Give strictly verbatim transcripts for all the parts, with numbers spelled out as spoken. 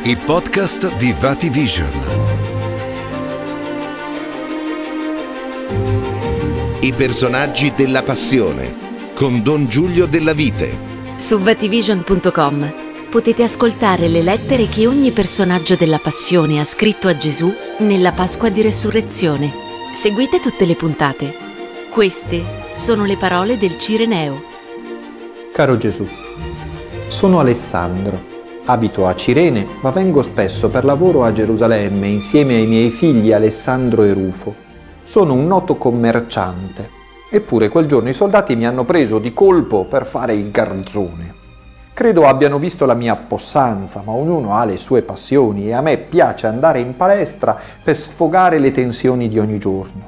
i podcast di VatiVision. I personaggi della passione con Don Giulio Della Vite. Su vativision punto com potete ascoltare le lettere che ogni personaggio della passione ha scritto a Gesù nella Pasqua di Resurrezione. Seguite tutte le puntate. Queste sono le parole del Cireneo. Caro Gesù, sono Alessandro. Abito a Cirene, ma vengo spesso per lavoro a Gerusalemme insieme ai miei figli Alessandro e Rufo. Sono un noto commerciante, eppure quel giorno i soldati mi hanno preso di colpo per fare il garzone. Credo abbiano visto la mia possanza, ma ognuno ha le sue passioni e a me piace andare in palestra per sfogare le tensioni di ogni giorno.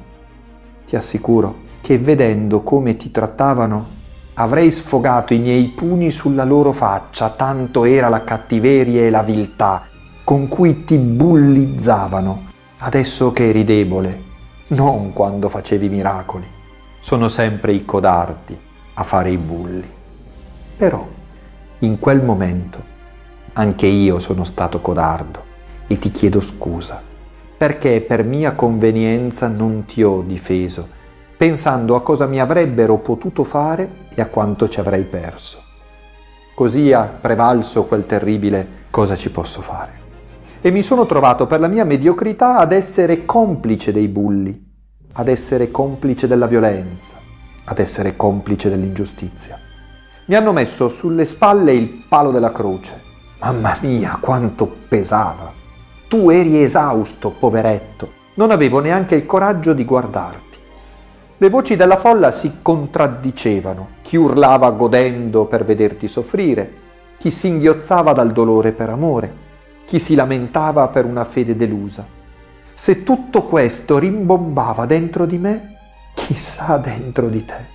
Ti assicuro che vedendo come ti trattavano, avrei sfogato i miei pugni sulla loro faccia, tanto era la cattiveria e la viltà con cui ti bullizzavano, adesso che eri debole, non quando facevi miracoli. Sono sempre i codardi a fare i bulli. Però, in quel momento, anche io sono stato codardo e ti chiedo scusa, perché per mia convenienza non ti ho difeso, pensando a cosa mi avrebbero potuto fare e a quanto ci avrei perso. Così ha prevalso quel terribile cosa ci posso fare. E mi sono trovato per la mia mediocrità ad essere complice dei bulli, ad essere complice della violenza, ad essere complice dell'ingiustizia. Mi hanno messo sulle spalle il palo della croce. Mamma mia, quanto pesava! Tu eri esausto, poveretto. Non avevo neanche il coraggio di guardarti. Le voci della folla si contraddicevano, chi urlava godendo per vederti soffrire, chi singhiozzava dal dolore per amore, chi si lamentava per una fede delusa. Se tutto questo rimbombava dentro di me, chissà dentro di te.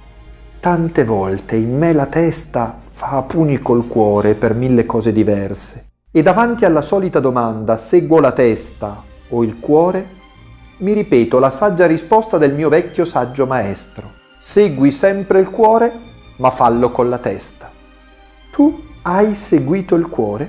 Tante volte in me la testa fa a pugni col cuore per mille cose diverse, e davanti alla solita domanda seguo la testa o il cuore, mi ripeto la saggia risposta del mio vecchio saggio maestro: segui sempre il cuore, ma fallo con la testa. Tu hai seguito il cuore,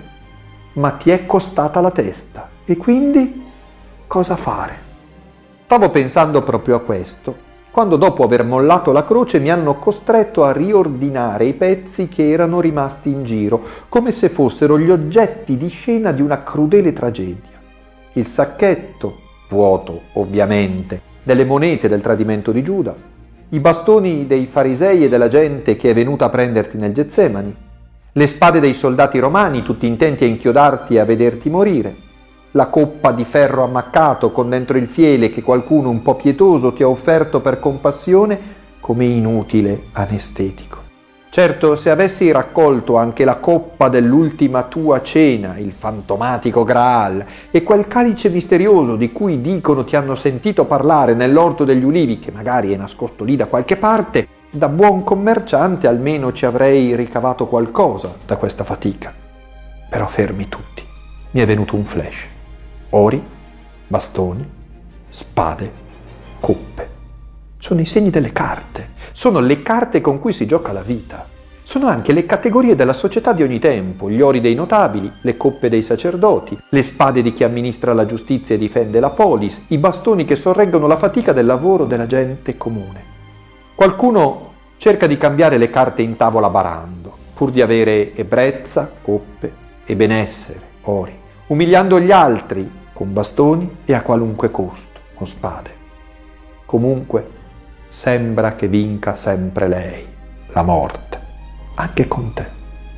ma ti è costata la testa, e quindi cosa fare? Stavo pensando proprio a questo, quando dopo aver mollato la croce mi hanno costretto a riordinare i pezzi che erano rimasti in giro, come se fossero gli oggetti di scena di una crudele tragedia. Il sacchetto, vuoto ovviamente, delle monete del tradimento di Giuda, i bastoni dei farisei e della gente che è venuta a prenderti nel Getsemani, le spade dei soldati romani tutti intenti a inchiodarti e a vederti morire, la coppa di ferro ammaccato con dentro il fiele che qualcuno un po' pietoso ti ha offerto per compassione come inutile anestetico. Certo, se avessi raccolto anche la coppa dell'ultima tua cena, il fantomatico Graal, e quel calice misterioso di cui dicono ti hanno sentito parlare nell'orto degli ulivi, che magari è nascosto lì da qualche parte, da buon commerciante almeno ci avrei ricavato qualcosa da questa fatica. Però fermi tutti. Mi è venuto un flash. Ori, bastoni, spade, coppe. Sono i segni delle carte. Sono le carte con cui si gioca la vita. Sono anche le categorie della società di ogni tempo, gli ori dei notabili, le coppe dei sacerdoti, le spade di chi amministra la giustizia e difende la polis, i bastoni che sorreggono la fatica del lavoro della gente comune. Qualcuno cerca di cambiare le carte in tavola barando, pur di avere ebbrezza, coppe e benessere, ori, umiliando gli altri con bastoni e a qualunque costo, con spade. Comunque, sembra che vinca sempre lei, la morte, anche con te.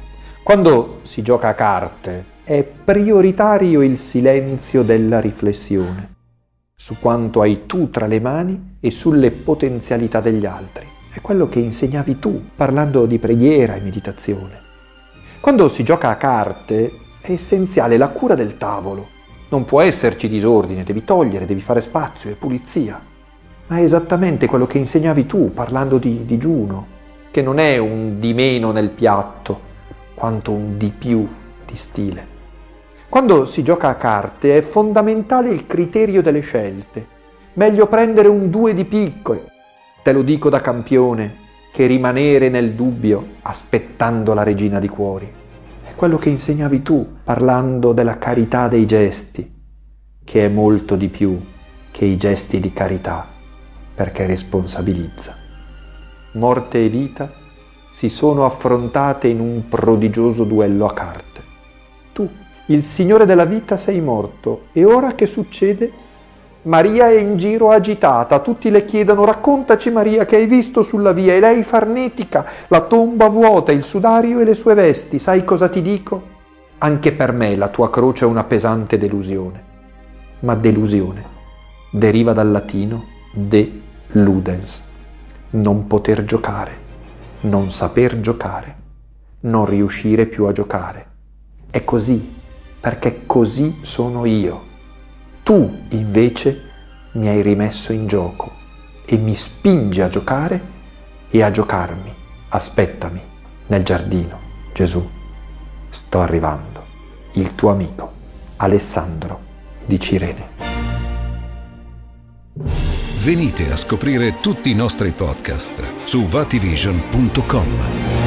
Quando si gioca a carte è prioritario il silenzio della riflessione su quanto hai tu tra le mani e sulle potenzialità degli altri. È quello che insegnavi tu parlando di preghiera e meditazione. Quando si gioca a carte è essenziale la cura del tavolo. Non può esserci disordine, devi togliere, devi fare spazio e pulizia. Ma è esattamente quello che insegnavi tu parlando di digiuno, che non è un di meno nel piatto, quanto un di più di stile. Quando si gioca a carte è fondamentale il criterio delle scelte. Meglio prendere un due di picco, te lo dico da campione, che rimanere nel dubbio aspettando la regina di cuori. quello che insegnavi tu, parlando della carità dei gesti, che è molto di più che i gesti di carità, perché responsabilizza. Morte e vita si sono affrontate in un prodigioso duello a carte. Tu, il Signore della vita, sei morto, e ora che succede? Maria è in giro agitata, tutti le chiedono: raccontaci Maria, che hai visto sulla via? E lei farnetica, la tomba vuota, il sudario e le sue vesti. Sai cosa ti dico? Anche per me la tua croce è una pesante delusione. Ma delusione deriva dal latino de ludens, non poter giocare, non saper giocare, non riuscire più a giocare. È così, perché così sono io. Tu, invece, mi hai rimesso in gioco e mi spingi a giocare e a giocarmi. Aspettami nel giardino, Gesù. Sto arrivando. Il tuo amico, Alessandro di Cirene. Venite a scoprire tutti i nostri podcast su vativision punto com.